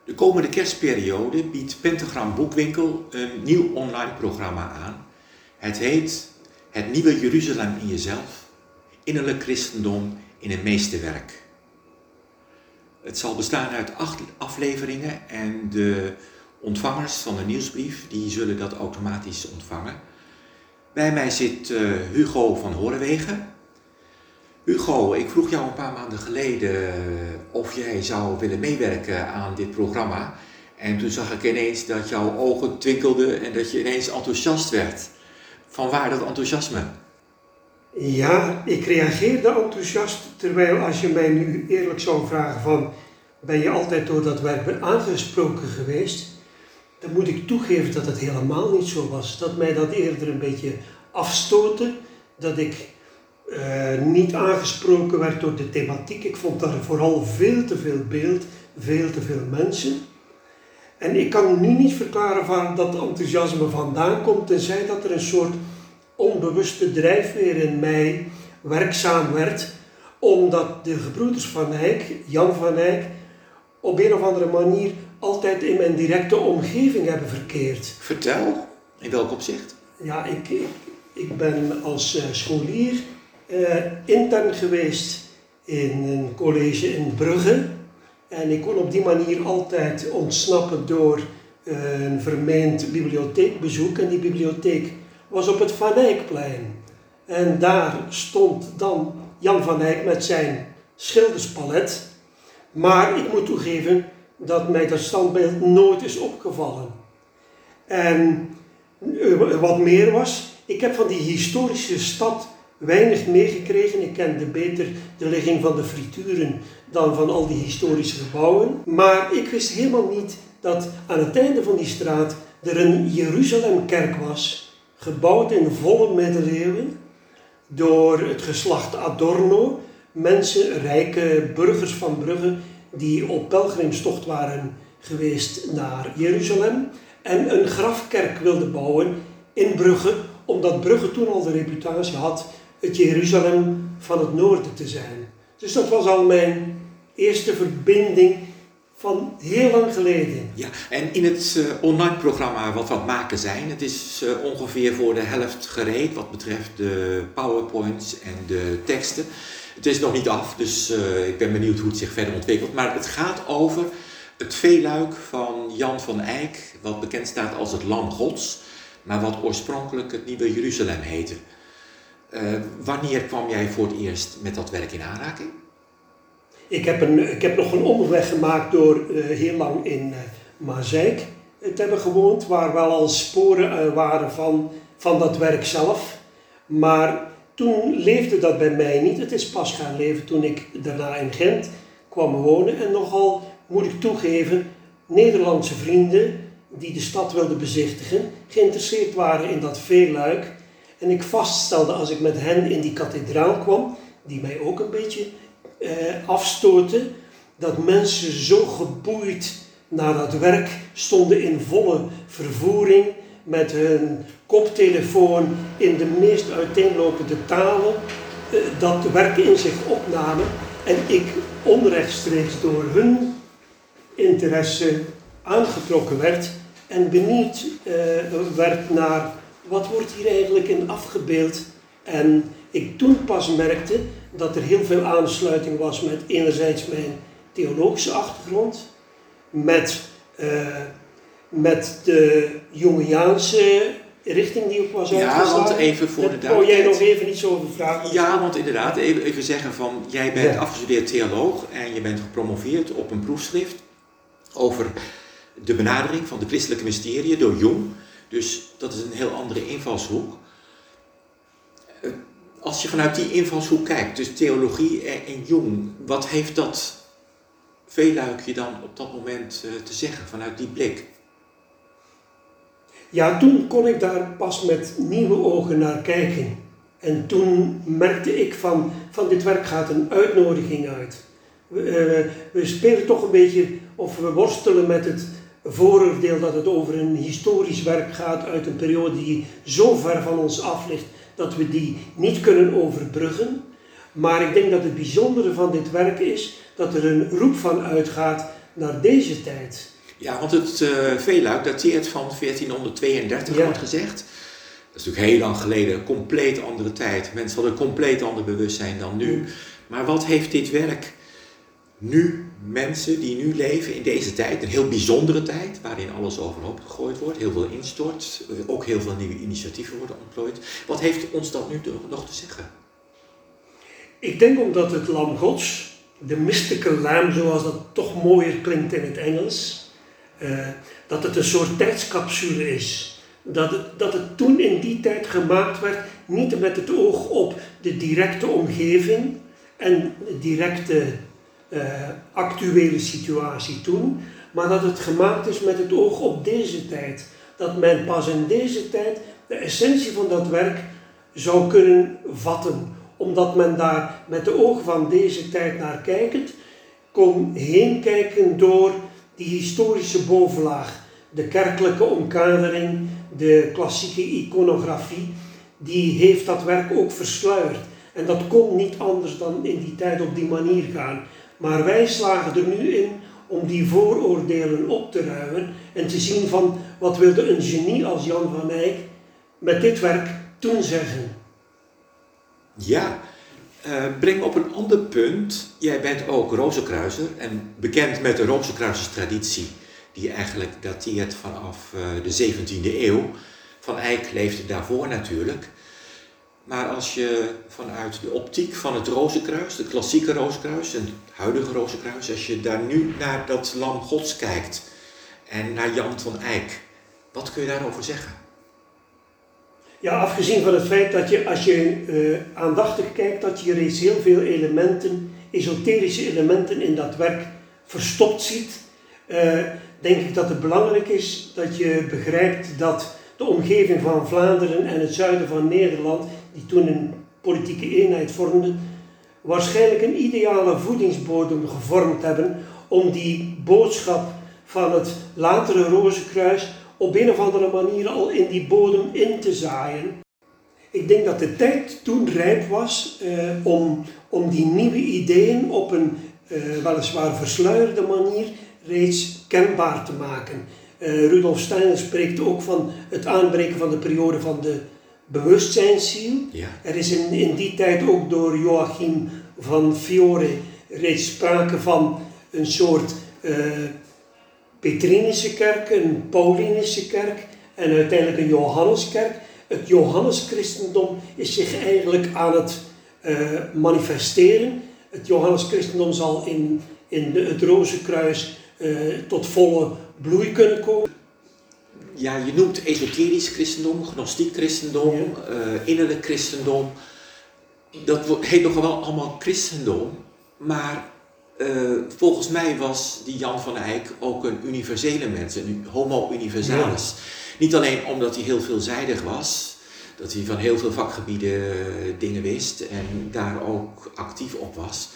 De komende kerstperiode biedt Pentagram Boekwinkel een nieuw online programma aan. Het heet Het Nieuwe Jeruzalem in Jezelf, Innerlijk Christendom in een Meesterwerk. Het zal bestaan uit 8 afleveringen en de ontvangers van de nieuwsbrief die zullen dat automatisch ontvangen. Bij mij zit Hugo van Horenwegen. Hugo, ik vroeg jou een paar maanden geleden of jij zou willen meewerken aan dit programma. En toen zag ik ineens dat jouw ogen twinkelden en dat je ineens enthousiast werd. Vanwaar dat enthousiasme? Ja, ik reageerde enthousiast, terwijl als je mij nu eerlijk zou vragen van, ben je altijd door dat werk aangesproken geweest? Dan moet ik toegeven dat het helemaal niet zo was. Dat mij dat eerder een beetje afstootte, dat ik niet aangesproken werd door de thematiek. Ik vond daar vooral veel te veel beeld, veel te veel mensen. En ik kan nu niet verklaren waar dat enthousiasme vandaan komt, tenzij dat er een soort onbewuste drijfveer in mij werkzaam werd, omdat de gebroeders van Eyck, Jan van Eyck, op een of andere manier altijd in mijn directe omgeving hebben verkeerd. Vertel, in welk opzicht? Ja, ik ben als scholier intern geweest in een college in Brugge. En ik kon op die manier altijd ontsnappen door een vermeend bibliotheekbezoek. En die bibliotheek was op het Van Eyckplein. En daar stond dan Jan van Eyck met zijn schilderspalet. Maar ik moet toegeven dat mij dat standbeeld nooit is opgevallen. En wat meer was, ik heb van die historische stad weinig meegekregen. Ik kende beter de ligging van de frituren dan van al die historische gebouwen. Maar ik wist helemaal niet dat aan het einde van die straat er een Jeruzalemkerk was, gebouwd in volle middeleeuwen door het geslacht Adorno, mensen, rijke burgers van Brugge, die op pelgrimstocht waren geweest naar Jeruzalem en een grafkerk wilden bouwen in Brugge, omdat Brugge toen al de reputatie had het Jeruzalem van het noorden te zijn. Dus dat was al mijn eerste verbinding van heel lang geleden. Ja, en in het online programma wat we aan het maken zijn, het is ongeveer voor de helft gereed wat betreft de PowerPoints en de teksten. Het is nog niet af, dus ik ben benieuwd hoe het zich verder ontwikkelt. Maar het gaat over het veeluik van Jan van Eyck, wat bekend staat als het Lam Gods, maar wat oorspronkelijk het Nieuwe Jeruzalem heette. Wanneer kwam jij voor het eerst met dat werk in aanraking? Ik heb nog een omweg gemaakt door heel lang in Maaseik te hebben gewoond, waar wel al sporen waren van dat werk zelf. Maar toen leefde dat bij mij niet. Het is pas gaan leven toen ik daarna in Gent kwam wonen. En nogal, moet ik toegeven, Nederlandse vrienden die de stad wilden bezichtigen, geïnteresseerd waren in dat veeluik. En ik vaststelde als ik met hen in die kathedraal kwam, die mij ook een beetje afstoten, dat mensen zo geboeid naar dat werk stonden in volle vervoering, met hun koptelefoon in de meest uiteenlopende talen, dat werk in zich opnamen en ik onrechtstreeks door hun interesse aangetrokken werd en benieuwd werd naar wat wordt hier eigenlijk in afgebeeld. En ik toen pas merkte dat er heel veel aansluiting was met enerzijds mijn theologische achtergrond, met de Jungiaanse richting die ik was uitgeslagen. Ja, want even voor de duidelijkheid. Wou jij nog even iets over vragen? Ja, want inderdaad, even zeggen van, jij bent afgestudeerd theoloog en je bent gepromoveerd op een proefschrift over de benadering van de christelijke mysterieën door Jung. Dus dat is een heel andere invalshoek. Als je vanuit die invalshoek kijkt, dus theologie en Jung, wat heeft dat veeluikje dan op dat moment te zeggen vanuit die blik? Ja, toen kon ik daar pas met nieuwe ogen naar kijken. En toen merkte ik van dit werk gaat een uitnodiging uit. We spelen toch een beetje, of we worstelen met het vooroordeel dat het over een historisch werk gaat uit een periode die zo ver van ons af ligt dat we die niet kunnen overbruggen. Maar ik denk dat het bijzondere van dit werk is dat er een roep van uitgaat naar deze tijd. Ja, want het veeluik dateert van 1432, Ja. wordt gezegd. Dat is natuurlijk heel lang geleden, een compleet andere tijd. Mensen hadden een compleet ander bewustzijn dan nu. Maar wat heeft dit werk nu, mensen die nu leven in deze tijd, een heel bijzondere tijd, waarin alles overhoop gegooid wordt, heel veel instort, ook heel veel nieuwe initiatieven worden ontplooid. Wat heeft ons dat nu nog te zeggen? Ik denk omdat het lam Gods, de mystical lamb, zoals dat toch mooier klinkt in het Engels, dat het een soort tijdscapsule is. Dat het toen in die tijd gemaakt werd, niet met het oog op de directe omgeving en de directe actuele situatie toen, maar dat het gemaakt is met het oog op deze tijd. Dat men pas in deze tijd de essentie van dat werk zou kunnen vatten, omdat men daar met de ogen van deze tijd naar kijkend kon heen kijken door die historische bovenlaag, de kerkelijke omkadering, de klassieke iconografie, die heeft dat werk ook versluierd. En dat kon niet anders dan in die tijd op die manier gaan. Maar wij slagen er nu in om die vooroordelen op te ruimen en te zien van wat wilde een genie als Jan van Eyck met dit werk toen zeggen. Ja, breng op een ander punt. Jij bent ook Rozenkruiser en bekend met de Rozenkruiserstraditie, die eigenlijk dateert vanaf de 17e eeuw. Van Eyck leefde daarvoor natuurlijk. Maar als je vanuit de optiek van het Rozenkruis, de klassieke Rozenkruis en het huidige Rozenkruis, als je daar nu naar dat lam Gods kijkt en naar Jan van Eyck, wat kun je daarover zeggen? Ja, afgezien van het feit dat je, als je aandachtig kijkt, dat je reeds heel veel elementen, esoterische elementen in dat werk verstopt ziet, denk ik dat het belangrijk is dat je begrijpt dat de omgeving van Vlaanderen en het zuiden van Nederland, die toen een politieke eenheid vormden, waarschijnlijk een ideale voedingsbodem gevormd hebben om die boodschap van het latere Rozenkruis op een of andere manier al in die bodem in te zaaien. Ik denk dat de tijd toen rijp was om die nieuwe ideeën op een weliswaar versluierde manier reeds kenbaar te maken. Rudolf Steiner spreekt ook van het aanbreken van de periode van de bewustzijnsziel. Ja. Er is in die tijd ook door Joachim van Fiore reeds sprake van een soort Petrinische kerk, een Paulinische kerk en uiteindelijk een Johanneskerk. Het Johanneschristendom is zich eigenlijk aan het manifesteren. Het Johanneschristendom zal in het Rozenkruis tot volle bloei kunnen komen. Ja, je noemt esoterisch christendom, gnostiek christendom, innerlijk christendom. Dat heet nog wel allemaal christendom, maar volgens mij was die Jan van Eyck ook een universele mens, een homo universalis. Ja. Niet alleen omdat hij heel veelzijdig was, dat hij van heel veel vakgebieden dingen wist en daar ook actief op was.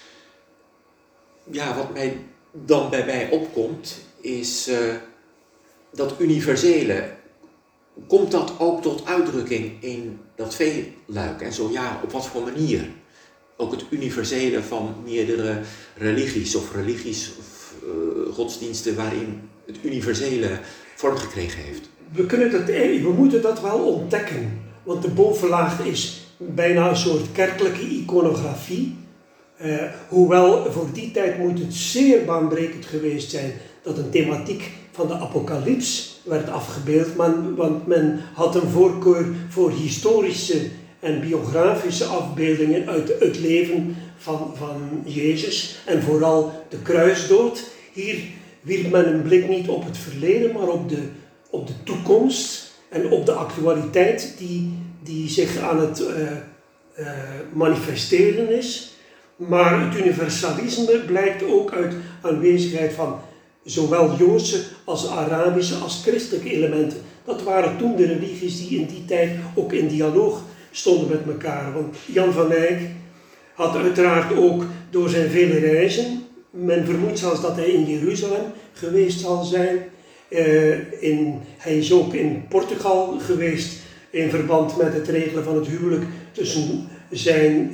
Ja, wat mij dan bij mij opkomt is dat universele. Komt dat ook tot uitdrukking in dat veeluik? En zo ja, op wat voor manier? Ook het universele van meerdere religies of godsdiensten waarin het universele vorm gekregen heeft. We moeten dat wel ontdekken, want de bovenlaag is bijna een soort kerkelijke iconografie. Hoewel voor die tijd moet het zeer baanbrekend geweest zijn dat een thematiek van de apocalyps werd afgebeeld, want men had een voorkeur voor historische en biografische afbeeldingen uit het leven van Jezus en vooral de kruisdood. Hier wierp men een blik niet op het verleden, maar op de toekomst en op de actualiteit die zich aan het manifesteren is. Maar het universalisme blijkt ook uit aanwezigheid van zowel Joodse als Arabische als christelijke elementen. Dat waren toen de religies die in die tijd ook in dialoog stonden met elkaar. Want Jan van Eyck had uiteraard ook door zijn vele reizen, men vermoedt zelfs dat hij in Jeruzalem geweest zal zijn. Hij is ook in Portugal geweest in verband met het regelen van het huwelijk tussen zijn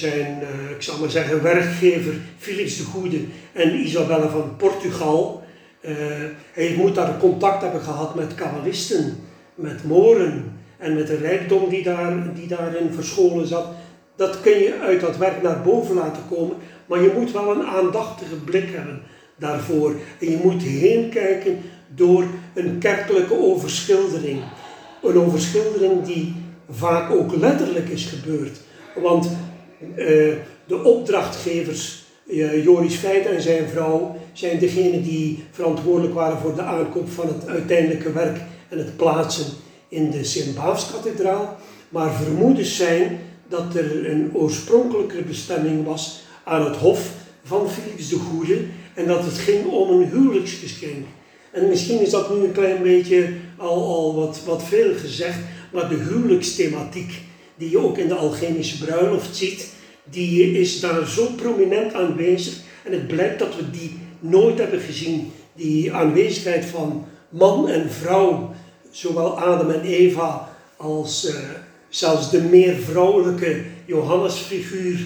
ik zal maar zeggen, werkgever Philips de Goede en Isabella van Portugal. Hij moet daar contact hebben gehad met kabbalisten, met moren en met de rijkdom die daarin verscholen zat. Dat kun je uit dat werk naar boven laten komen, maar je moet wel een aandachtige blik hebben daarvoor. En je moet heen kijken door een kerkelijke overschildering. Een overschildering die vaak ook letterlijk is gebeurd. Want de opdrachtgevers, Joris Veit en zijn vrouw, zijn degenen die verantwoordelijk waren voor de aankoop van het uiteindelijke werk en het plaatsen in de Sint-Baafskathedraal. Maar vermoedens zijn dat er een oorspronkelijke bestemming was aan het hof van Philips de Goede en dat het ging om een huwelijksgeschenk. En misschien is dat nu een klein beetje al wat veel gezegd, maar de huwelijksthematiek die je ook in de alchemische bruiloft ziet, die is daar zo prominent aanwezig. En het blijkt dat we die nooit hebben gezien. Die aanwezigheid van man en vrouw, zowel Adam en Eva als zelfs de meer vrouwelijke Johannesfiguur,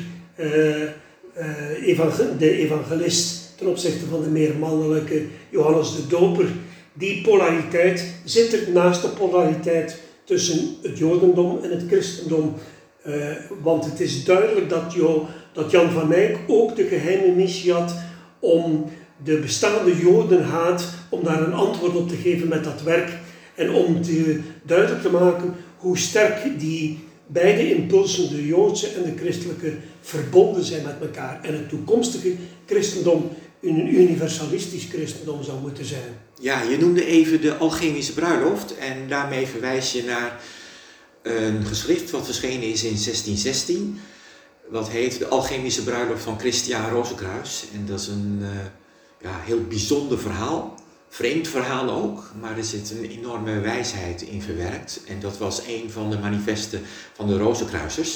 de evangelist ten opzichte van de meer mannelijke Johannes de Doper. Die polariteit zit er naast de polariteit tussen het Jodendom en het christendom. Want het is duidelijk dat Jan van Eyck ook de geheime missie had om de bestaande Jodenhaat, om daar een antwoord op te geven met dat werk. En om duidelijk te maken hoe sterk die beide impulsen, de Joodse en de christelijke, verbonden zijn met elkaar. En het toekomstige christendom een universalistisch christendom zou moeten zijn. Ja, je noemde even de alchemische bruiloft en daarmee verwijs je naar een geschrift wat verschenen is in 1616. Wat heet De Alchemische Bruiloft van Christiaan Rozenkruis. En dat is een heel bijzonder verhaal. Vreemd verhaal ook, maar er zit een enorme wijsheid in verwerkt. En dat was een van de manifesten van de Rozenkruisers.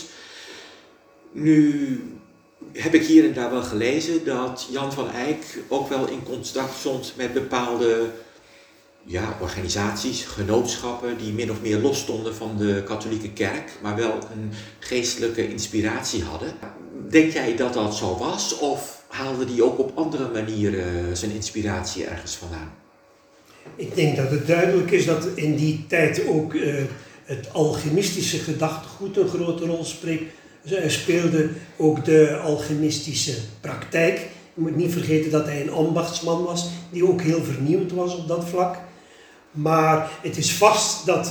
Nu heb ik hier en daar wel gelezen dat Jan van Eyck ook wel in contact stond met bepaalde organisaties, genootschappen die min of meer los stonden van de katholieke kerk, maar wel een geestelijke inspiratie hadden. Denk jij dat dat zo was of haalde die ook op andere manieren zijn inspiratie ergens vandaan? Ik denk dat het duidelijk is dat in die tijd ook het alchemistische gedachtegoed een grote rol speelde. Ook de alchemistische praktijk. Je moet niet vergeten dat hij een ambachtsman was, die ook heel vernieuwend was op dat vlak. Maar het is vast dat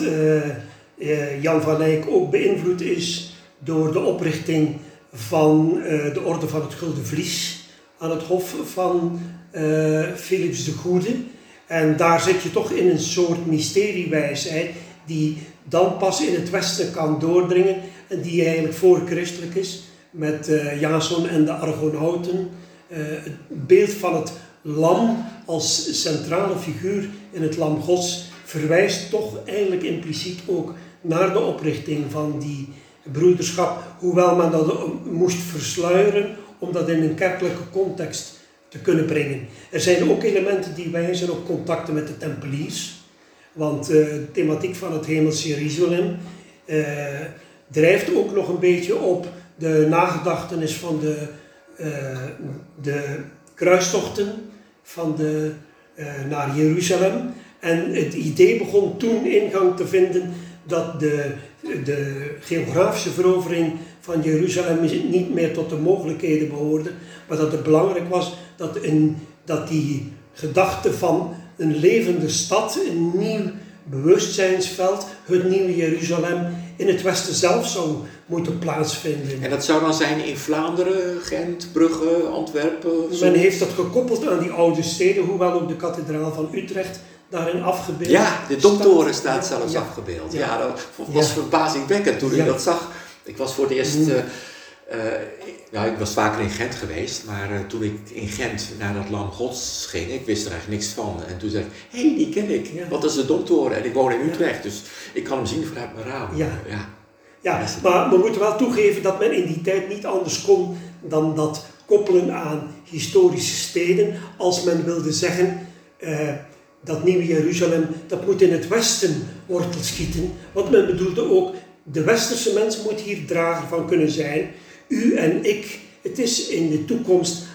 Jan van Eyck ook beïnvloed is door de oprichting van de Orde van het Gulden Vlies aan het hof van Philips de Goede. En daar zit je toch in een soort mysteriewijsheid die dan pas in het Westen kan doordringen en die eigenlijk voorchristelijk is met Jason en de Argonauten. Het beeld van het lam als centrale figuur in het lam Gods verwijst toch eigenlijk impliciet ook naar de oprichting van die broederschap, hoewel men dat moest versluieren om dat in een kerkelijke context te kunnen brengen. Er zijn ook elementen die wijzen op contacten met de Tempeliers, want de thematiek van het hemelse Jeruzalem drijft ook nog een beetje op de nagedachtenis van de kruistochten naar Jeruzalem. En het idee begon toen ingang te vinden dat de geografische verovering van Jeruzalem niet meer tot de mogelijkheden behoorde, maar dat het belangrijk was dat die gedachte van een levende stad, een nieuw bewustzijnsveld, het nieuwe Jeruzalem, in het Westen zelf zou moeten plaatsvinden. En dat zou dan zijn in Vlaanderen, Gent, Brugge, Antwerpen? Men heeft dat gekoppeld aan die oude steden, hoewel ook de kathedraal van Utrecht daarin afgebeeld. Ja, de Domtoren staat zelfs afgebeeld. Ja, dat was verbazingwekkend toen ik dat zag. Ik was voor het eerst, ik was vaker in Gent geweest, maar toen ik in Gent naar dat Lam Gods ging, ik wist er eigenlijk niks van. En toen zei ik, hé, die ken ik, wat is de Domtoren? En ik woon in Utrecht, dus ik kan hem zien vanuit mijn raam. Ja, maar we moeten wel toegeven dat men in die tijd niet anders kon dan dat koppelen aan historische steden, als men wilde zeggen, dat nieuwe Jeruzalem, dat moet in het Westen wortel schieten. Want men bedoelde ook, de westerse mens moet hier drager van kunnen zijn. U en ik, het is in de toekomst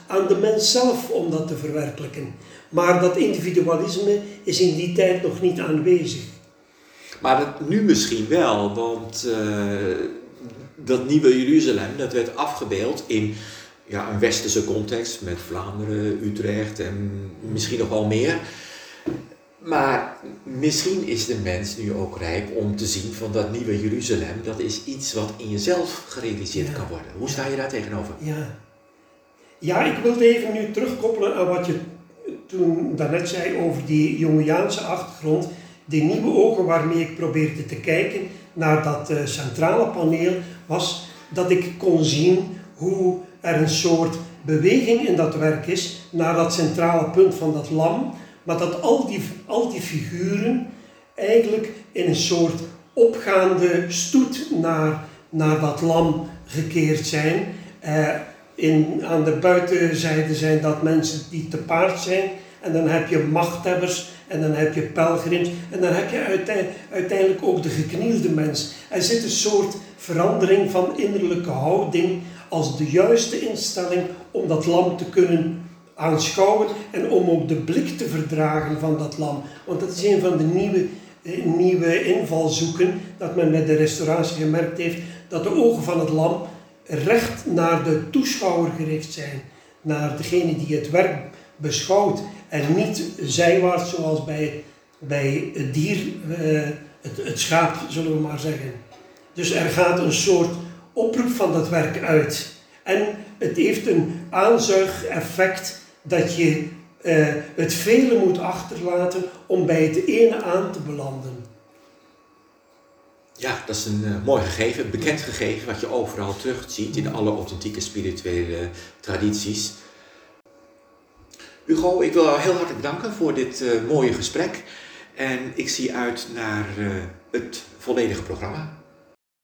aan de mens zelf om dat te verwerkelijken. Maar dat individualisme is in die tijd nog niet aanwezig. Maar dat nu misschien wel, want dat nieuwe Jeruzalem, dat werd afgebeeld in een westerse context met Vlaanderen, Utrecht en misschien nog wel meer. Maar misschien is de mens nu ook rijp om te zien van dat nieuwe Jeruzalem, dat is iets wat in jezelf gerealiseerd kan worden. Hoe sta je daar tegenover? Ja, ik wilde even nu terugkoppelen aan wat je toen daarnet zei over die Jungiaanse achtergrond. Die nieuwe ogen waarmee ik probeerde te kijken naar dat centrale paneel, was dat ik kon zien hoe er een soort beweging in dat werk is naar dat centrale punt van dat lam, maar dat al die figuren eigenlijk in een soort opgaande stoet naar dat lam gekeerd zijn. Aan de buitenzijde zijn dat mensen die te paard zijn, en dan heb je machthebbers en dan heb je pelgrims en dan heb je uiteindelijk ook de geknielde mens. Er zit een soort verandering van innerlijke houding als de juiste instelling om dat lam te kunnen aanschouwen en om ook de blik te verdragen van dat lam. Want dat is een van de nieuwe invalshoeken dat men met de restauratie gemerkt heeft, dat de ogen van het lam recht naar de toeschouwer gericht zijn, naar degene die het werk beschouwt en niet zijwaarts zoals bij het dier, het schaap zullen we maar zeggen. Dus er gaat een soort oproep van dat werk uit. En het heeft een aanzuigeffect dat je het vele moet achterlaten om bij het ene aan te belanden. Ja, dat is een mooi gegeven, een bekend gegeven wat je overal terugziet in alle authentieke spirituele tradities. Hugo, ik wil jou heel hartelijk danken voor dit mooie gesprek en ik zie uit naar het volledige programma.